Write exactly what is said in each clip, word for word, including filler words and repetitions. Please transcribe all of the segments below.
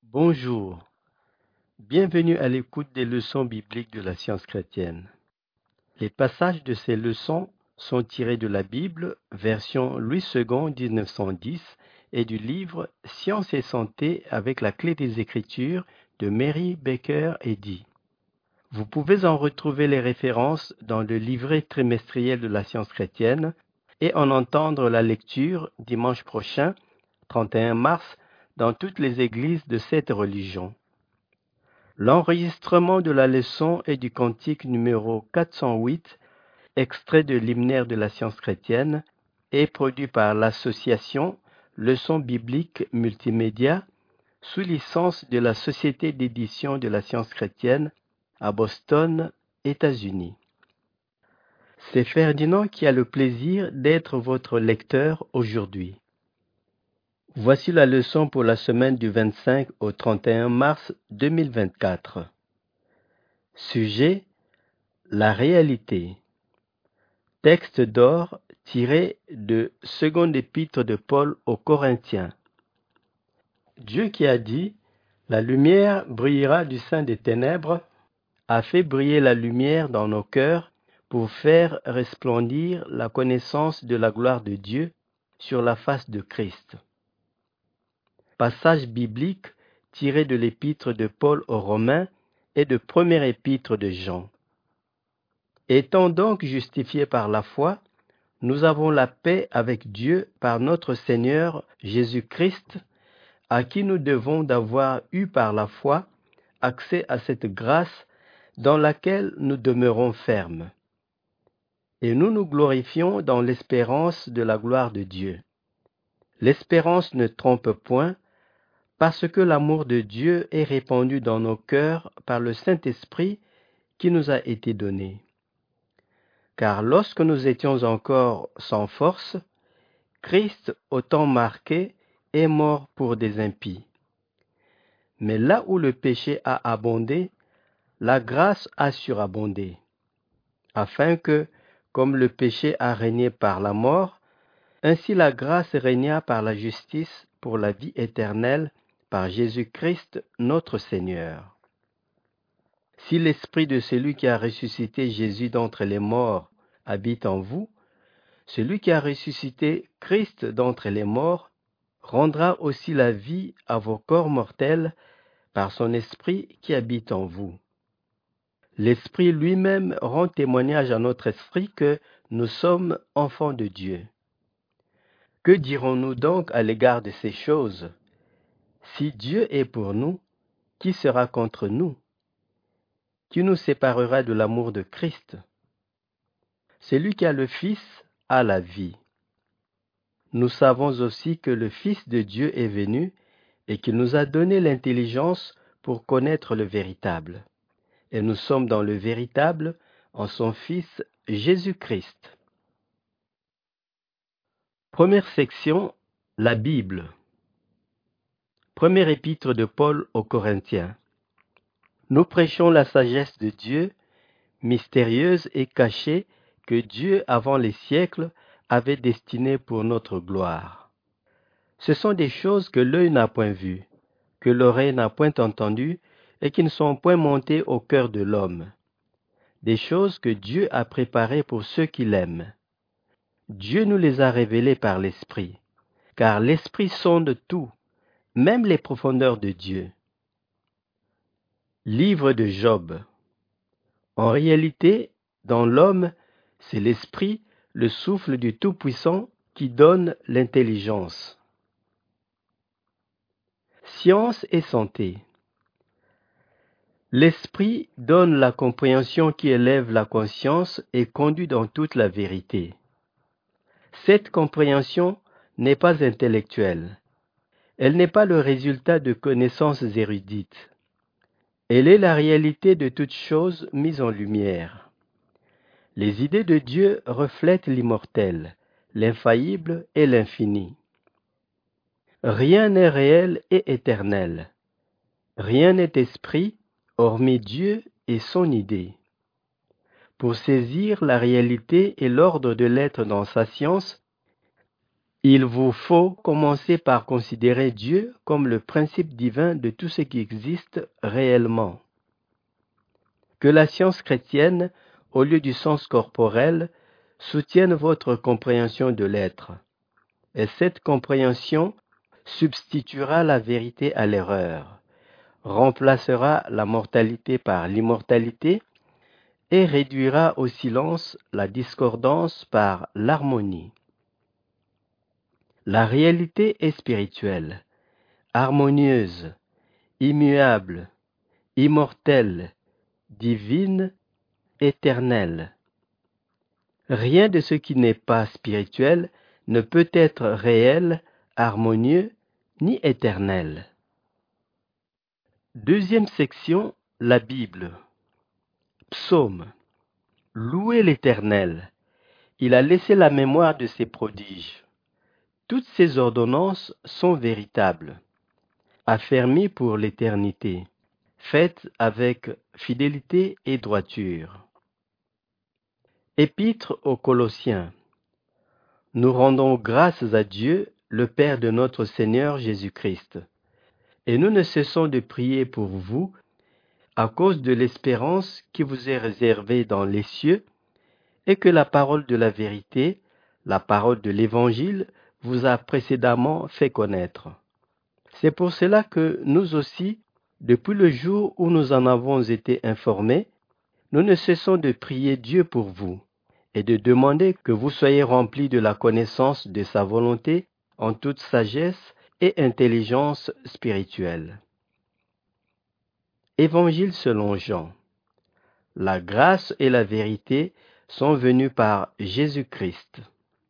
Bonjour, bienvenue à l'écoute des leçons bibliques de la science chrétienne. Les passages de ces leçons sont tirés de la Bible, version Louis deux mille neuf cent dix, et du livre Science et santé avec la clé des Écritures de Mary Baker Eddy. Vous pouvez en retrouver les références dans le livret trimestriel de la science chrétienne et en entendre la lecture dimanche prochain, trente et un mars, dans toutes les églises de cette religion. L'enregistrement de la leçon est du cantique numéro quatre cent huit, extrait de l'hymnaire de la science chrétienne, et produit par l'association Leçons bibliques multimédia, sous licence de la Société d'édition de la science chrétienne à Boston, États-Unis. C'est Ferdinand qui a le plaisir d'être votre lecteur aujourd'hui. Voici la leçon pour la semaine du vingt-cinq au trente et un mars deux mille vingt-quatre. Sujet: la réalité. Texte d'or tiré de Seconde Épître de Paul aux Corinthiens. Dieu qui a dit « La lumière brillera du sein des ténèbres » a fait briller la lumière dans nos cœurs pour faire resplendir la connaissance de la gloire de Dieu sur la face de Christ. Passage biblique tiré de l'Épître de Paul aux Romains et de Première Épître de Jean. Étant donc justifiés par la foi, nous avons la paix avec Dieu par notre Seigneur Jésus-Christ, à qui nous devons d'avoir eu par la foi accès à cette grâce dans laquelle nous demeurons fermes. Et nous nous glorifions dans l'espérance de la gloire de Dieu. L'espérance ne trompe point, parce que l'amour de Dieu est répandu dans nos cœurs par le Saint-Esprit qui nous a été donné. Car lorsque nous étions encore sans force, Christ, au temps marqué, est mort pour des impies. Mais là où le péché a abondé, la grâce a surabondé, afin que, comme le péché a régné par la mort, ainsi la grâce régna par la justice pour la vie éternelle par Jésus-Christ notre Seigneur. Si l'esprit de celui qui a ressuscité Jésus d'entre les morts habite en vous, celui qui a ressuscité Christ d'entre les morts rendra aussi la vie à vos corps mortels par son esprit qui habite en vous. L'Esprit lui-même rend témoignage à notre esprit que nous sommes enfants de Dieu. Que dirons-nous donc à l'égard de ces choses? Si Dieu est pour nous, qui sera contre nous? Qui nous séparera de l'amour de Christ? Celui qui a le Fils a la vie. Nous savons aussi que le Fils de Dieu est venu et qu'il nous a donné l'intelligence pour connaître le véritable. Et nous sommes dans le véritable en son Fils Jésus-Christ. Première section, la Bible. Première épître de Paul aux Corinthiens. Nous prêchons la sagesse de Dieu, mystérieuse et cachée, que Dieu, avant les siècles, avait destinée pour notre gloire. Ce sont des choses que l'œil n'a point vues, que l'oreille n'a point entendues, et qui ne sont point montées au cœur de l'homme. Des choses que Dieu a préparées pour ceux qui l'aiment. Dieu nous les a révélées par l'Esprit, car l'Esprit sonde tout, même les profondeurs de Dieu. Livre de Job. En réalité, dans l'homme, c'est l'Esprit, le souffle du Tout-Puissant, qui donne l'intelligence. Science et santé. L'Esprit donne la compréhension qui élève la conscience et conduit dans toute la vérité. Cette compréhension n'est pas intellectuelle. Elle n'est pas le résultat de connaissances érudites. Elle est la réalité de toutes choses mises en lumière. Les idées de Dieu reflètent l'immortel, l'infaillible et l'infini. Rien n'est réel et éternel. Rien n'est esprit, hormis Dieu et son idée. Pour saisir la réalité et l'ordre de l'être dans sa science, Il vous faut commencer par considérer Dieu comme le principe divin de tout ce qui existe réellement. Que la science chrétienne, au lieu du sens corporel, soutienne votre compréhension de l'être. Et cette compréhension substituera la vérité à l'erreur, remplacera la mortalité par l'immortalité et réduira au silence la discordance par l'harmonie. La réalité est spirituelle, harmonieuse, immuable, immortelle, divine, éternelle. Rien de ce qui n'est pas spirituel ne peut être réel, harmonieux, ni éternel. Deuxième section, la Bible. Psaume. Louez l'Éternel. Il a laissé la mémoire de ses prodiges. Toutes ses ordonnances sont véritables, affermies pour l'éternité, faites avec fidélité et droiture. Épître aux Colossiens. Nous rendons grâce à Dieu, le Père de notre Seigneur Jésus-Christ, et nous ne cessons de prier pour vous à cause de l'espérance qui vous est réservée dans les cieux, et que la parole de la vérité, la parole de l'Évangile, vous a précédemment fait connaître. C'est pour cela que nous aussi, depuis le jour où nous en avons été informés, nous ne cessons de prier Dieu pour vous et de demander que vous soyez remplis de la connaissance de sa volonté en toute sagesse et intelligence spirituelle. Évangile selon Jean. La grâce et la vérité sont venues par Jésus-Christ.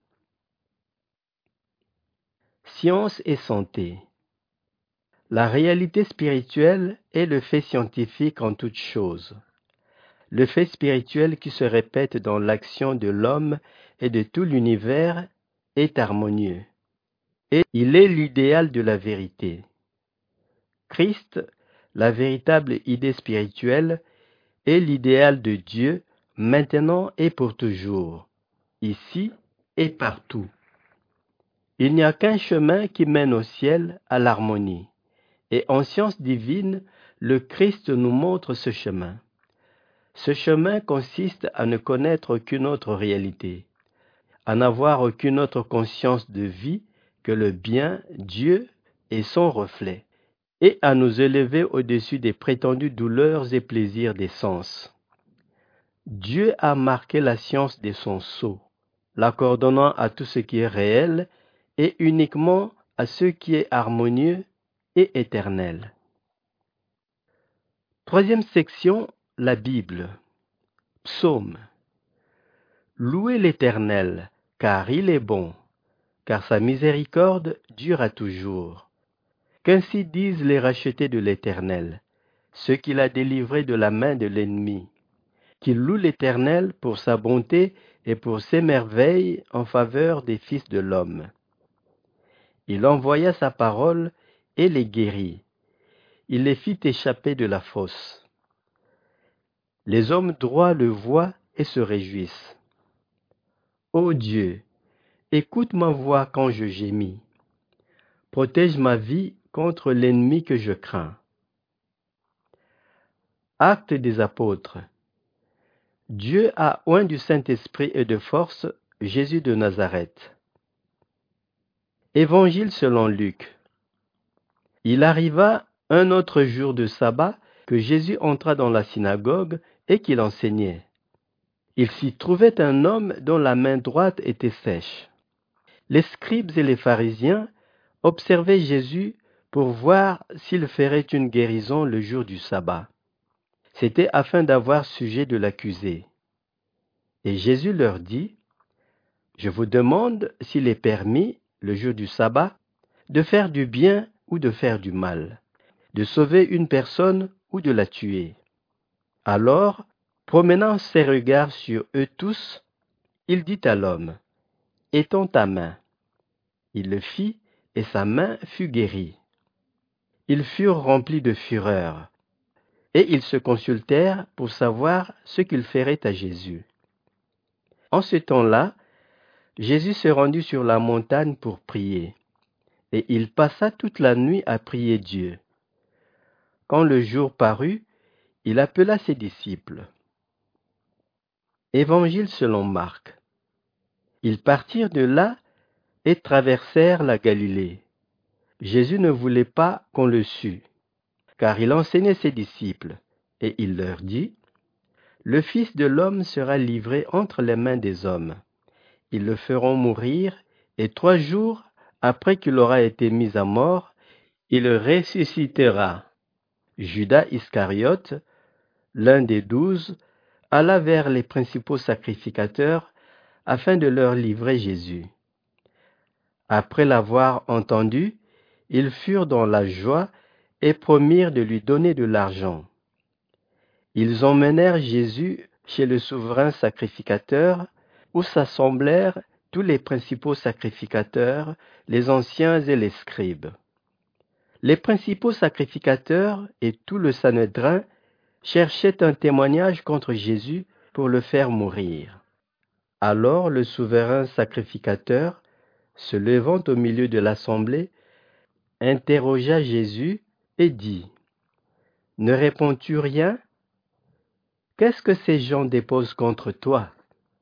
Science et santé. La réalité spirituelle est le fait scientifique en toute chose. Le fait spirituel qui se répète dans l'action de l'homme et de tout l'univers est harmonieux. Et il est l'idéal de la vérité. Christ, la véritable idée spirituelle, est l'idéal de Dieu maintenant et pour toujours, ici et partout. Il n'y a qu'un chemin qui mène au ciel, à l'harmonie. Et en science divine, le Christ nous montre ce chemin. Ce chemin consiste à ne connaître aucune autre réalité, à n'avoir aucune autre conscience de vie que le bien, Dieu et son reflet, et à nous élever au-dessus des prétendues douleurs et plaisirs des sens. Dieu a marqué la science de son sceau, l'accordonnant à tout ce qui est réel et uniquement à ce qui est harmonieux et éternel. Troisième section, la Bible. Psaume. Louez l'Éternel, car il est bon, car sa miséricorde dure à toujours. Qu'ainsi disent les rachetés de l'Éternel, ceux qu'il a délivrés de la main de l'ennemi, qu'ils louent l'Éternel pour sa bonté et pour ses merveilles en faveur des fils de l'homme. Il envoya sa parole et les guérit. Il les fit échapper de la fosse. Les hommes droits le voient et se réjouissent. Ô Dieu, écoute ma voix quand je gémis. Protège ma vie contre l'ennemi que je crains. Actes des apôtres. Dieu a oint du Saint-Esprit et de force Jésus de Nazareth. Évangile selon Luc. Il arriva un autre jour de sabbat que Jésus entra dans la synagogue et qu'il enseignait. Il s'y trouvait un homme dont la main droite était sèche. Les scribes et les pharisiens observaient Jésus pour voir s'il ferait une guérison le jour du sabbat. C'était afin d'avoir sujet de l'accuser. Et Jésus leur dit, « Je vous demande s'il est permis, le jour du sabbat, de faire du bien ou de faire du mal, de sauver une personne ou de la tuer. » Alors, promenant ses regards sur eux tous, il dit à l'homme, « Étends ta main. » Il le fit, et sa main fut guérie. Ils furent remplis de fureur, et ils se consultèrent pour savoir ce qu'ils feraient à Jésus. En ce temps-là, Jésus se rendit sur la montagne pour prier, et il passa toute la nuit à prier Dieu. Quand le jour parut, il appela ses disciples. Évangile selon Marc. Ils partirent de là et traversèrent la Galilée. Jésus ne voulait pas qu'on le sût, car il enseignait ses disciples, et il leur dit, « Le Fils de l'homme sera livré entre les mains des hommes. Ils le feront mourir, et trois jours après qu'il aura été mis à mort, il ressuscitera. » Judas Iscariote, l'un des douze, alla vers les principaux sacrificateurs afin de leur livrer Jésus. Après l'avoir entendu, ils furent dans la joie et promirent de lui donner de l'argent. Ils emmenèrent Jésus chez le souverain sacrificateur, où s'assemblèrent tous les principaux sacrificateurs, les anciens et les scribes. Les principaux sacrificateurs et tout le Sanhédrin cherchaient un témoignage contre Jésus pour le faire mourir. Alors le souverain sacrificateur, se levant au milieu de l'assemblée, interrogea Jésus et dit, « Ne réponds-tu rien? Qu'est-ce que ces gens déposent contre toi? »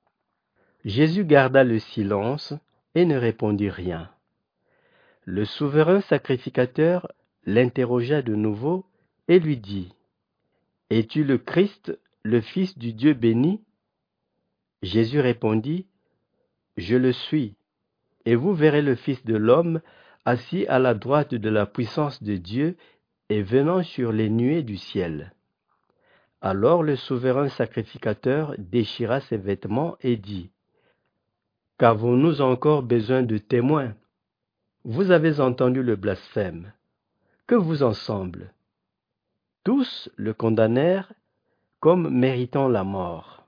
Jésus garda le silence et ne répondit rien. Le souverain sacrificateur l'interrogea de nouveau et lui dit, « Es-tu le Christ, le Fils du Dieu béni? » Jésus répondit, « Je le suis, et vous verrez le Fils de l'homme assis à la droite de la puissance de Dieu et venant sur les nuées du ciel. » Alors le souverain sacrificateur déchira ses vêtements et dit, « Qu'avons-nous encore besoin de témoins? Vous avez entendu le blasphème. Que vous en semble? » Tous le condamnèrent comme méritant la mort.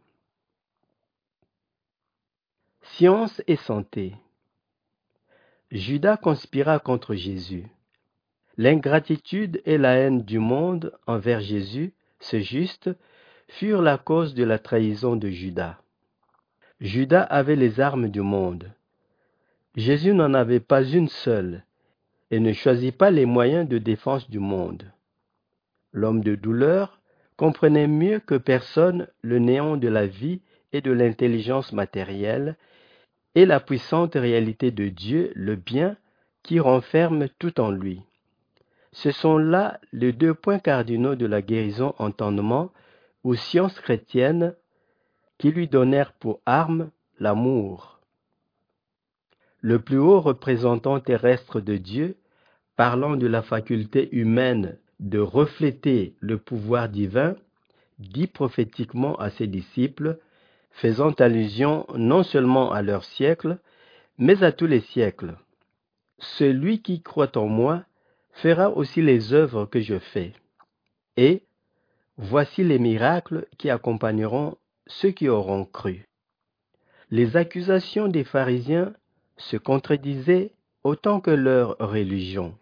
Science et santé. Judas conspira contre Jésus. L'ingratitude et la haine du monde envers Jésus, ce juste, furent la cause de la trahison de Judas. Judas avait les armes du monde. Jésus n'en avait pas une seule et ne choisit pas les moyens de défense du monde. L'homme de douleur comprenait mieux que personne le néant de la vie et de l'intelligence matérielle et la puissante réalité de Dieu, le bien, qui renferme tout en lui. Ce sont là les deux points cardinaux de la guérison entendement ou science chrétienne qui lui donnèrent pour arme l'amour. Le plus haut représentant terrestre de Dieu, parlant de la faculté humaine de refléter le pouvoir divin, dit prophétiquement à ses disciples, faisant allusion non seulement à leur siècle, mais à tous les siècles. « Celui qui croit en moi fera aussi les œuvres que je fais. Et voici les miracles qui accompagneront ceux qui auront cru. » Les accusations des pharisiens se contredisaient autant que leur religion.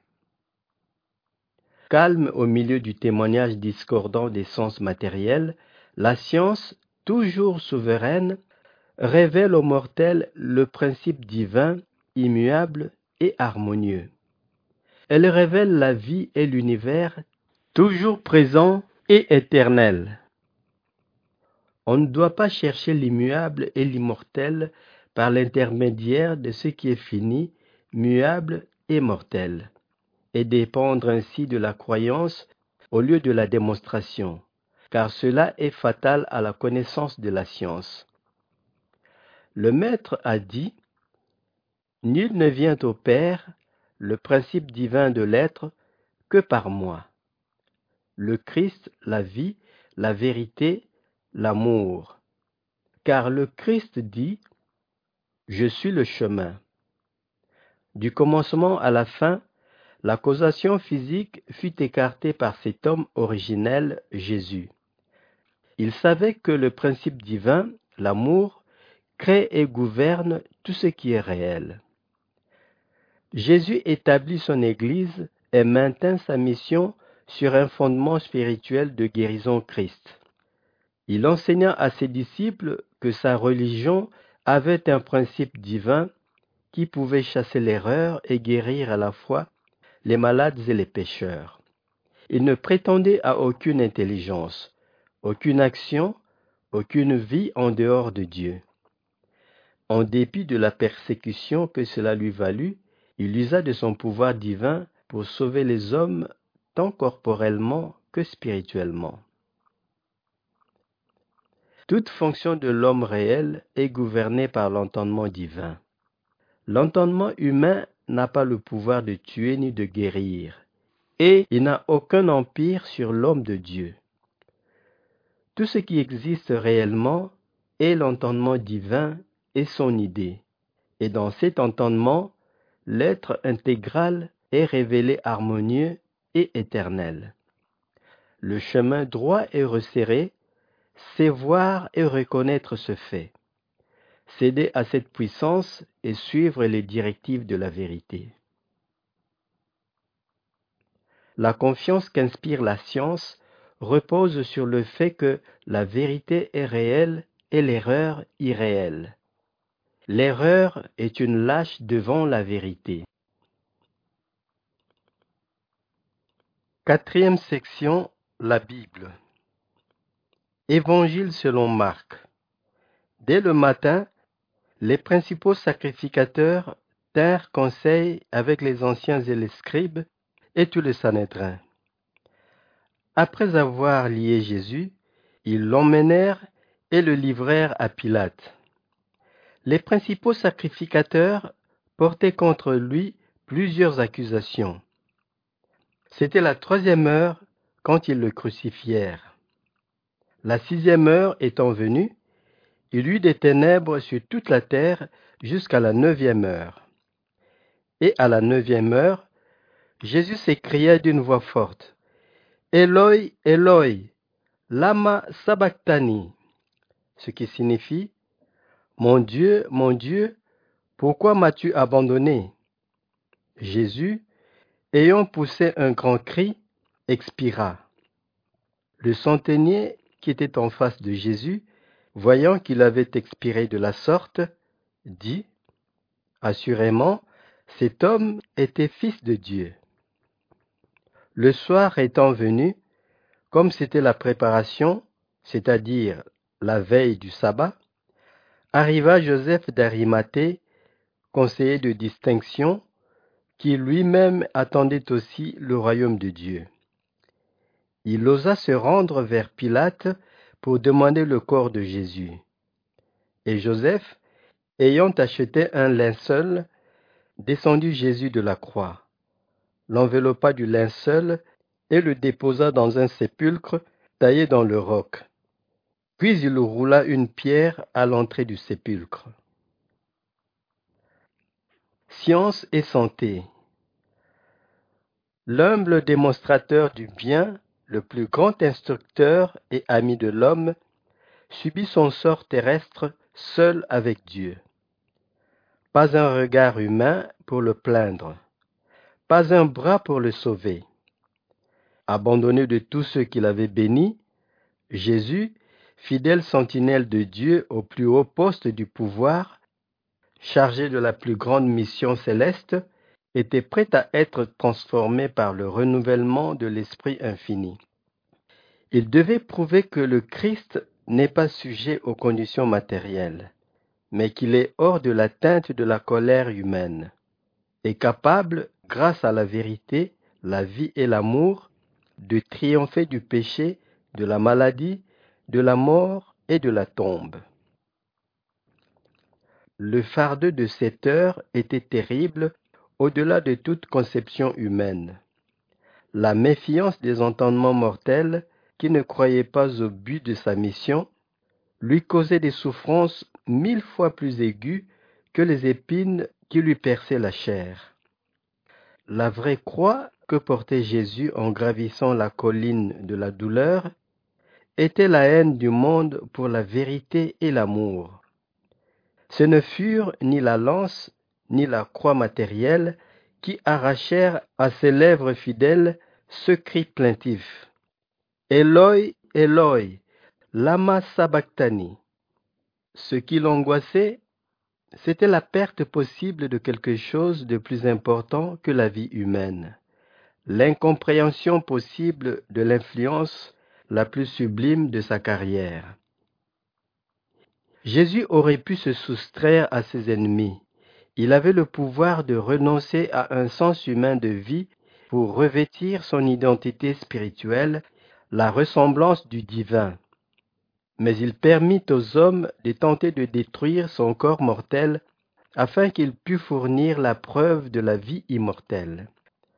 Calme au milieu du témoignage discordant des sens matériels, la science, toujours souveraine, révèle aux mortels le principe divin, immuable et harmonieux. Elle révèle la vie et l'univers, toujours présents et éternels. On ne doit pas chercher l'immuable et l'immortel par l'intermédiaire de ce qui est fini, muable et mortel, et dépendre ainsi de la croyance au lieu de la démonstration, car cela est fatal à la connaissance de la science. Le Maître a dit, « Nul ne vient au Père, le principe divin de l'être, que par moi. » Le Christ, la vie, la vérité, l'amour. Car le Christ dit, « Je suis le chemin. » Du commencement à la fin, la causation physique fut écartée par cet homme originel, Jésus. Il savait que le principe divin, l'amour, crée et gouverne tout ce qui est réel. Jésus établit son Église et maintint sa mission sur un fondement spirituel de guérison Christ. Il enseigna à ses disciples que sa religion avait un principe divin qui pouvait chasser l'erreur et guérir à la fois les malades et les pécheurs. Il ne prétendait à aucune intelligence, aucune action, aucune vie en dehors de Dieu. En dépit de la persécution que cela lui valut, il usa de son pouvoir divin pour sauver les hommes tant corporellement que spirituellement. Toute fonction de l'homme réel est gouvernée par l'entendement divin. L'entendement humain n'a pas le pouvoir de tuer ni de guérir, et il n'a aucun empire sur l'homme de Dieu. Tout ce qui existe réellement est l'entendement divin et son idée, et dans cet entendement, l'être intégral est révélé harmonieux et éternel. Le chemin droit et resserré, c'est voir et reconnaître ce fait, céder à cette puissance et suivre les directives de la vérité. La confiance qu'inspire la science repose sur le fait que la vérité est réelle et l'erreur irréelle. L'erreur est une lâche devant la vérité. Quatrième section, la Bible. Évangile selon Marc. Dès le matin, les principaux sacrificateurs tinrent conseil avec les anciens et les scribes et tout le Sanhédrin. Après avoir lié Jésus, ils l'emmenèrent et le livrèrent à Pilate. Les principaux sacrificateurs portaient contre lui plusieurs accusations. C'était la troisième heure quand ils le crucifièrent. La sixième heure étant venue, il y eut des ténèbres sur toute la terre jusqu'à la neuvième heure. Et à la neuvième heure, Jésus s'écria d'une voix forte, « Eloi, Eloi, lama sabachthani » ce qui signifie, « Mon Dieu, mon Dieu, pourquoi m'as-tu abandonné » Jésus, ayant poussé un grand cri, expira. Le centenier qui était en face de Jésus, voyant qu'il avait expiré de la sorte, dit, « Assurément, cet homme était fils de Dieu. » Le soir étant venu, comme c'était la préparation, c'est-à-dire la veille du sabbat, arriva Joseph d'Arimathée, conseiller de distinction, qui lui-même attendait aussi le royaume de Dieu. Il osa se rendre vers Pilate pour demander le corps de Jésus. Et Joseph, ayant acheté un linceul, descendit Jésus de la croix, l'enveloppa du linceul et le déposa dans un sépulcre taillé dans le roc. Puis il roula une pierre à l'entrée du sépulcre. Science et santé. L'humble démonstrateur du bien, le plus grand instructeur et ami de l'homme, subit son sort terrestre seul avec Dieu. Pas un regard humain pour le plaindre, pas un bras pour le sauver. Abandonné de tous ceux qu'il avait bénis, Jésus, fidèle sentinelle de Dieu au plus haut poste du pouvoir, chargé de la plus grande mission céleste, était prêt à être transformé par le renouvellement de l'Esprit infini. Il devait prouver que le Christ n'est pas sujet aux conditions matérielles, mais qu'il est hors de l'atteinte de la colère humaine, et capable, grâce à la vérité, la vie et l'amour, de triompher du péché, de la maladie, de la mort et de la tombe. Le fardeau de cette heure était terrible au-delà de toute conception humaine. La méfiance des entendements mortels qui ne croyaient pas au but de sa mission lui causait des souffrances mille fois plus aiguës que les épines qui lui perçaient la chair. La vraie croix que portait Jésus en gravissant la colline de la douleur était la haine du monde pour la vérité et l'amour. Ce ne furent ni la lance ni la croix matérielle qui arrachèrent à ses lèvres fidèles ce cri plaintif. « Eloi, Eloi, lama sabachthani » Ce qui l'angoissait, C'était la perte possible de quelque chose de plus important que la vie humaine, l'incompréhension possible de l'influence la plus sublime de sa carrière. Jésus aurait pu se soustraire à ses ennemis. Il avait le pouvoir de renoncer à un sens humain de vie pour revêtir son identité spirituelle, la ressemblance du divin. Mais il permit aux hommes de tenter de détruire son corps mortel afin qu'il pût fournir la preuve de la vie immortelle.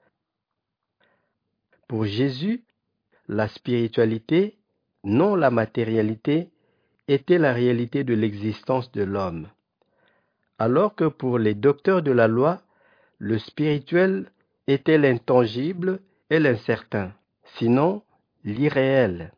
Pour Jésus, la spiritualité, non la matérialité, était la réalité de l'existence de l'homme, alors que pour les docteurs de la loi, le spirituel était l'intangible et l'incertain, sinon l'irréel.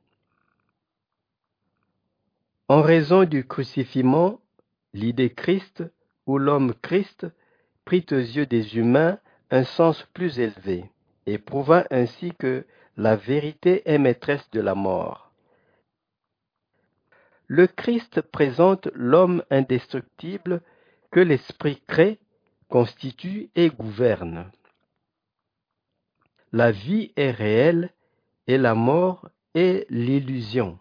En raison du crucifixion, l'idée Christ ou l'homme Christ prit aux yeux des humains un sens plus élevé et prouva ainsi que la vérité est maîtresse de la mort. Le Christ présente l'homme indestructible que l'Esprit crée, constitue et gouverne. La vie est réelle et la mort est l'illusion.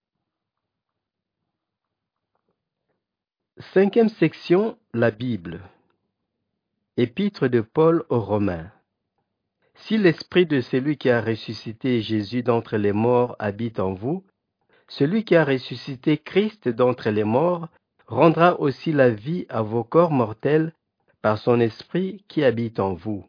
Cinquième section, la Bible. Épître de Paul aux Romains. Si l'esprit de celui qui a ressuscité Jésus d'entre les morts habite en vous, celui qui a ressuscité Christ d'entre les morts rendra aussi la vie à vos corps mortels par son esprit qui habite en vous.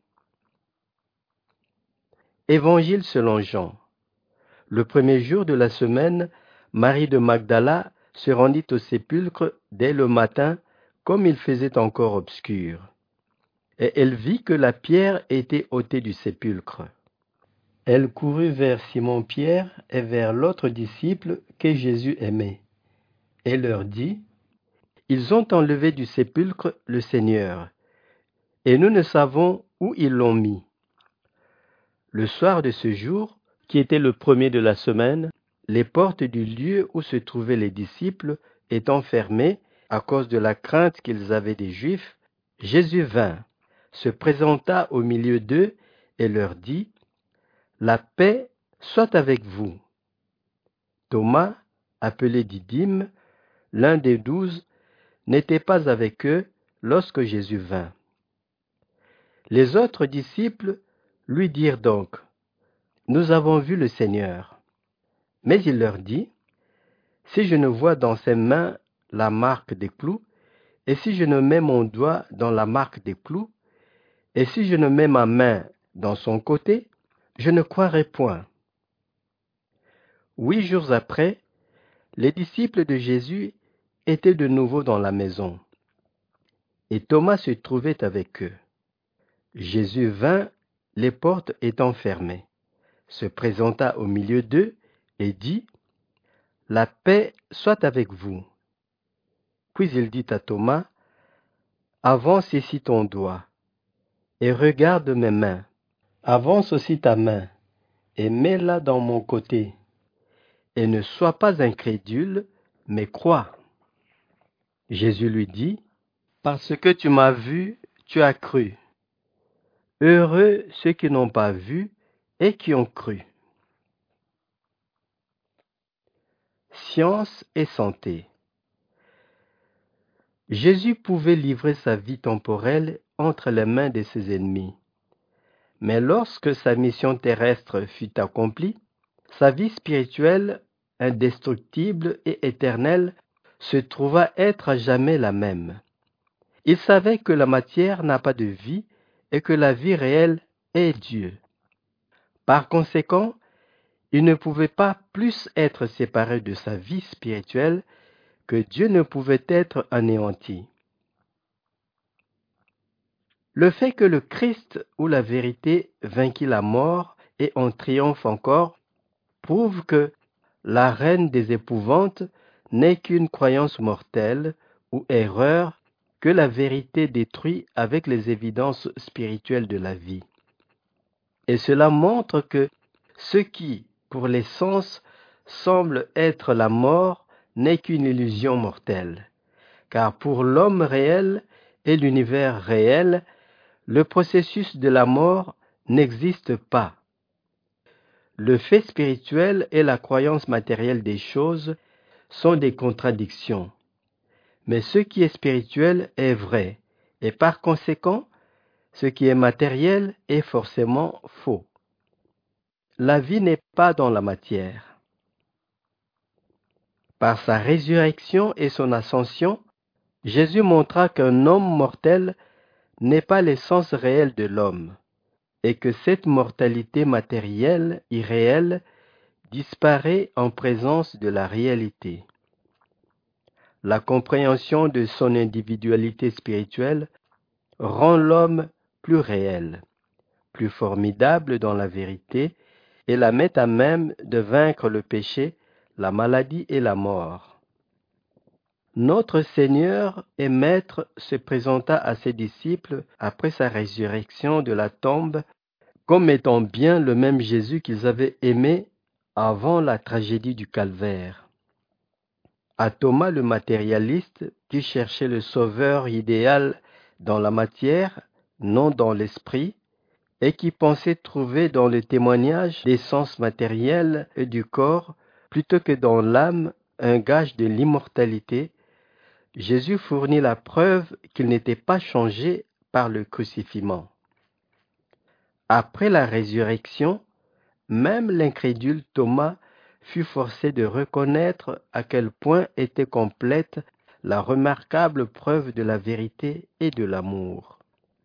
Évangile selon Jean. Le premier jour de la semaine, Marie de Magdala se rendit au sépulcre dès le matin, comme il faisait encore obscur. Et elle vit que la pierre était ôtée du sépulcre. Elle courut vers Simon-Pierre et vers l'autre disciple que Jésus aimait, et leur dit, « Ils ont enlevé du sépulcre le Seigneur, et nous ne savons où ils l'ont mis. » Le soir de ce jour, qui était le premier de la semaine, les portes du lieu où se trouvaient les disciples étant fermées à cause de la crainte qu'ils avaient des Juifs, Jésus vint, se présenta au milieu d'eux et leur dit, « La paix soit avec vous. » Thomas, appelé Didyme, l'un des douze, n'était pas avec eux lorsque Jésus vint. Les autres disciples lui dirent donc, « Nous avons vu le Seigneur. » Mais il leur dit, « Si je ne vois dans ses mains la marque des clous, et si je ne mets mon doigt dans la marque des clous, et si je ne mets ma main dans son côté, je ne croirai point. » Huit jours après, les disciples de Jésus étaient de nouveau dans la maison, et Thomas se trouvait avec eux. Jésus vint, les portes étant fermées, se présenta au milieu d'eux et dit, « La paix soit avec vous. » Puis il dit à Thomas, « Avance ici ton doigt, et regarde mes mains. Avance aussi ta main, et mets-la dans mon côté. Et ne sois pas incrédule, mais crois. » Jésus lui dit, « Parce que tu m'as vu, tu as cru. Heureux ceux qui n'ont pas vu et qui ont cru. » Science et santé. Jésus pouvait livrer sa vie temporelle entre les mains de ses ennemis. Mais lorsque sa mission terrestre fut accomplie, sa vie spirituelle, indestructible et éternelle, se trouva être à jamais la même. Il savait que la matière n'a pas de vie et que la vie réelle est Dieu. Par conséquent, il ne pouvait pas plus être séparé de sa vie spirituelle que Dieu ne pouvait être anéanti. Le fait que le Christ ou la vérité vainquit la mort et en triomphe encore prouve que la reine des épouvantes n'est qu'une croyance mortelle ou erreur que la vérité détruit avec les évidences spirituelles de la vie. Et cela montre que ce qui, pour les sens, semble être la mort n'est qu'une illusion mortelle, car pour l'homme réel et l'univers réel, le processus de la mort n'existe pas. Le fait spirituel et la croyance matérielle des choses sont des contradictions. Mais ce qui est spirituel est vrai, et par conséquent, ce qui est matériel est forcément faux. La vie n'est pas dans la matière. Par sa résurrection et son ascension, Jésus montra qu'un homme mortel n'est pas l'essence réelle de l'homme, et que cette mortalité matérielle, irréelle, disparaît en présence de la réalité. La compréhension de son individualité spirituelle rend l'homme plus réel, plus formidable dans la vérité, et la met à même de vaincre le péché, la maladie et la mort. Notre Seigneur et Maître se présenta à ses disciples après sa résurrection de la tombe comme étant bien le même Jésus qu'ils avaient aimé avant la tragédie du calvaire. À Thomas le matérialiste, qui cherchait le sauveur idéal dans la matière, non dans l'esprit, et qui pensait trouver dans le témoignage des sens matériels et du corps, plutôt que dans l'âme, un gage de l'immortalité, Jésus fournit la preuve qu'il n'était pas changé par le crucifixion. Après la résurrection, même l'incrédule Thomas fut forcé de reconnaître à quel point était complète la remarquable preuve de la vérité et de l'amour.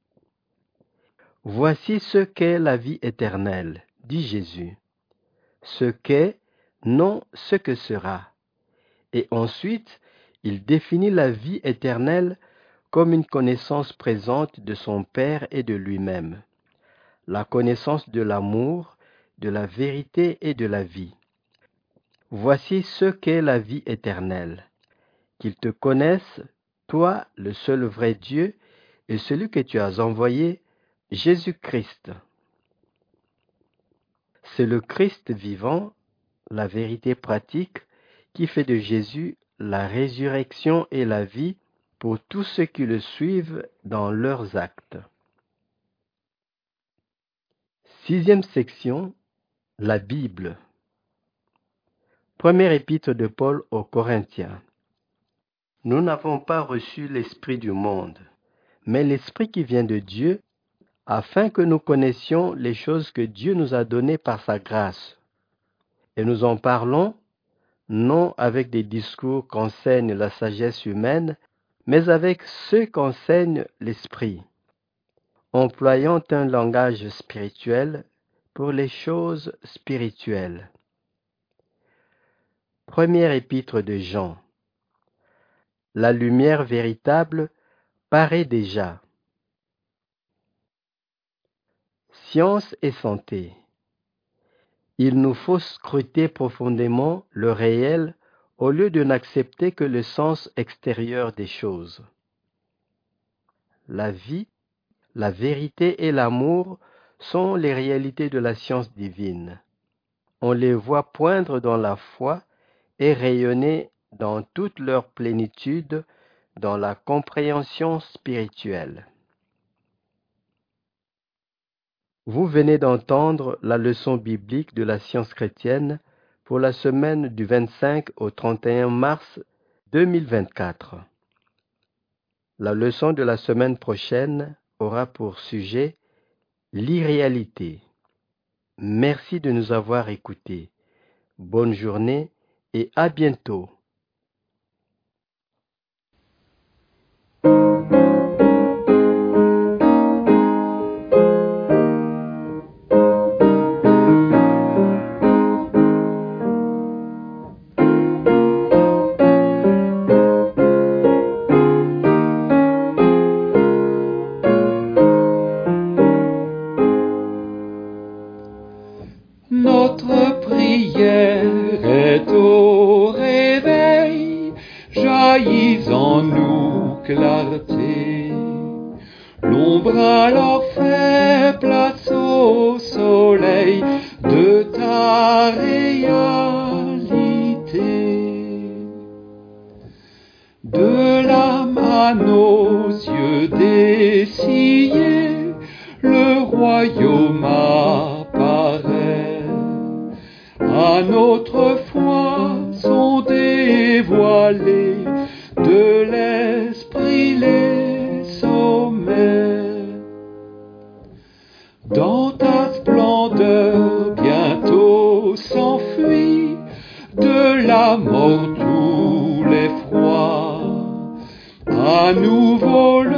Voici ce qu'est la vie éternelle, dit Jésus. Ce qu'est, non ce que sera. Et ensuite, il définit la vie éternelle comme une connaissance présente de son Père et de lui-même, la connaissance de l'amour, de la vérité et de la vie. Voici ce qu'est la vie éternelle, qu'ils te connaissent, toi, le seul vrai Dieu, et celui que tu as envoyé, Jésus-Christ. C'est le Christ vivant, la vérité pratique, qui fait de Jésus la résurrection et la vie pour tous ceux qui le suivent dans leurs actes. Sixième section, la Bible. Première épître de Paul aux Corinthiens. Nous n'avons pas reçu l'esprit du monde, mais l'esprit qui vient de Dieu, afin que nous connaissions les choses que Dieu nous a données par sa grâce. Et nous en parlons, non avec des discours qu'enseigne la sagesse humaine, mais avec ceux qu'enseigne l'esprit, employant un langage spirituel pour les choses spirituelles. Première épître de Jean. La lumière véritable paraît déjà. Science et santé. Il nous faut scruter profondément le réel au lieu de n'accepter que le sens extérieur des choses. La vie, la vérité et l'amour sont les réalités de la science divine. On les voit poindre dans la foi et rayonner dans toute leur plénitude dans la compréhension spirituelle. Vous venez d'entendre la leçon biblique de la science chrétienne pour la semaine du vingt-cinq au trente et un mars deux mille vingt-quatre. La leçon de la semaine prochaine aura pour sujet l'irréalité. Merci de nous avoir écoutés. Bonne journée et à bientôt. Notre prière est au réveil, jaillit en nous clarté. L'ombre alors fait place au soleil de ta réalité. De la À nos yeux dessillés, le royaume apparaît. À notre foi sont dévoilés de l'esprit les sommets. Dans ta splendeur bientôt s'enfuit de la mort tout l'effroi. À nouveau le